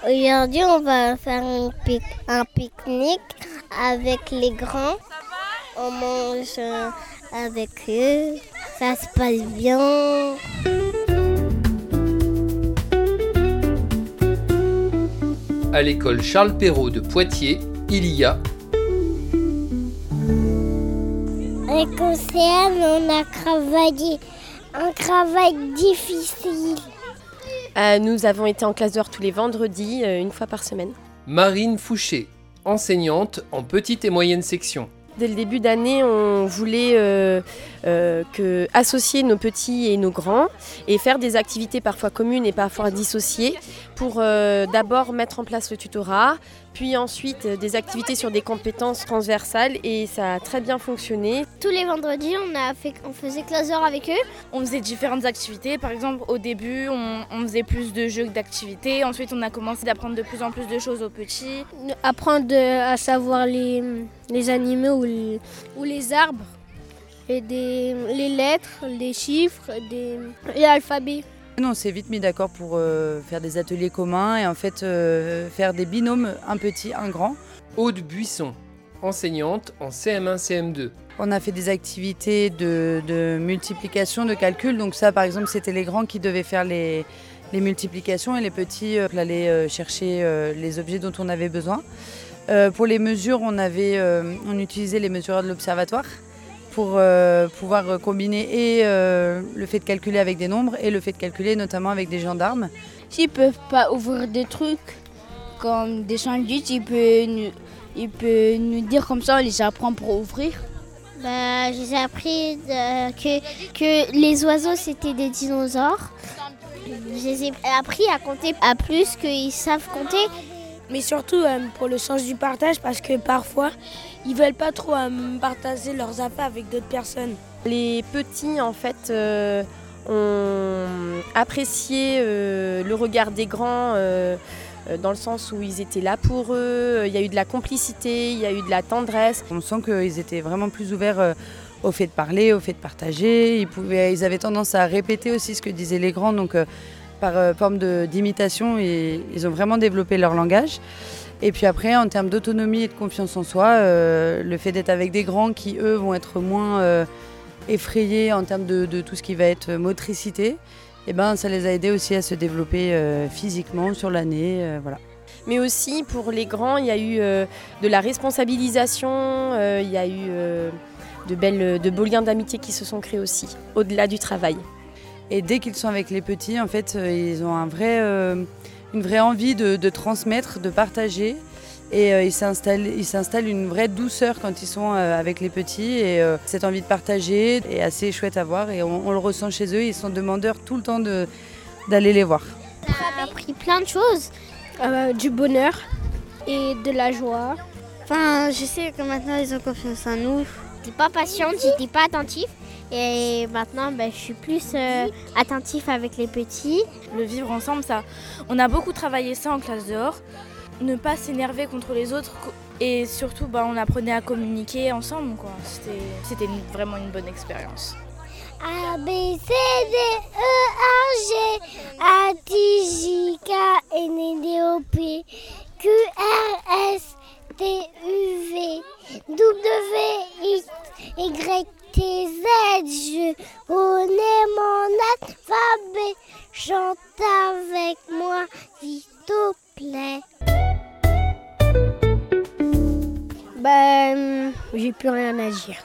Aujourd'hui, on va faire un pique-nique avec les grands. On mange avec eux. Ça se passe bien. À l'école Charles Perrault de Poitiers, il y a... Avec Océane, on a travaillé un travail difficile. Nous avons été en classe dehors tous les vendredis, une fois par semaine. Marine Fouché, enseignante en petite et moyenne section. Dès le début d'année, on voulait associer nos petits et nos grands et faire des activités parfois communes et parfois dissociées pour d'abord mettre en place le tutorat, puis ensuite des activités sur des compétences transversales et ça a très bien fonctionné. Tous les vendredis, on faisait classe d'heure avec eux. On faisait différentes activités. Par exemple, au début, on faisait plus de jeux que d'activités. Ensuite, on a commencé d'apprendre de plus en plus de choses aux petits. Apprendre à savoir les animaux ou les arbres, et les lettres, les chiffres, et l'alphabet. Nous, on s'est vite mis d'accord pour faire des ateliers communs et en fait faire des binômes, un petit, un grand. Aude Buisson, enseignante en CM1, CM2. On a fait des activités de multiplication, de calcul. Donc ça, par exemple, c'était les grands qui devaient faire les multiplications et les petits allaient chercher les objets dont on avait besoin. Pour les mesures, on utilisait les mesureurs de l'observatoire pour pouvoir combiner le fait de calculer avec des nombres et le fait de calculer notamment avec des gendarmes. S'ils ne peuvent pas ouvrir des trucs comme des sandwichs, ils peuvent nous dire comme ça, on les apprend pour ouvrir. J'ai appris que les oiseaux c'était des dinosaures. J'ai appris à compter à plus qu'ils savent compter. Mais surtout pour le sens du partage, parce que parfois, ils veulent pas trop partager leurs affaires avec d'autres personnes. Les petits, en fait, ont apprécié le regard des grands dans le sens où ils étaient là pour eux. Il y a eu de la complicité, il y a eu de la tendresse. On sent qu'ils étaient vraiment plus ouverts au fait de parler, au fait de partager. Ils avaient tendance à répéter aussi ce que disaient les grands, donc par forme d'imitation, et ils ont vraiment développé leur langage. Et puis après, en termes d'autonomie et de confiance en soi, le fait d'être avec des grands qui, eux, vont être moins effrayés en termes de tout ce qui va être motricité, et ça les a aidés aussi à se développer physiquement sur l'année. Voilà. Mais aussi, pour les grands, il y a eu de la responsabilisation, il y a eu de beaux liens d'amitié qui se sont créés aussi, au-delà du travail. Et dès qu'ils sont avec les petits, en fait, ils ont une vraie envie de transmettre, de partager. Et il s'installe une vraie douceur quand ils sont avec les petits. Et cette envie de partager est assez chouette à voir. Et on le ressent chez eux. Ils sont demandeurs tout le temps d'aller les voir. J'ai appris plein de choses. Du bonheur et de la joie. Enfin, je sais que maintenant, ils ont confiance en nous. J'étais pas patiente, j'étais pas attentive. Et maintenant, je suis plus attentif avec les petits. Le vivre ensemble, ça, on a beaucoup travaillé ça en classe dehors. Ne pas s'énerver contre les autres et surtout, on apprenait à communiquer ensemble, quoi. C'était vraiment une bonne expérience. A, B, C, D, E, A, G, A, T, J, K, N, D, O, P, Q, R, S, T, U, V, W, X, Y, T, Z. Je connais mon alphabet. Chante avec moi, s'il te plaît. J'ai plus rien à dire.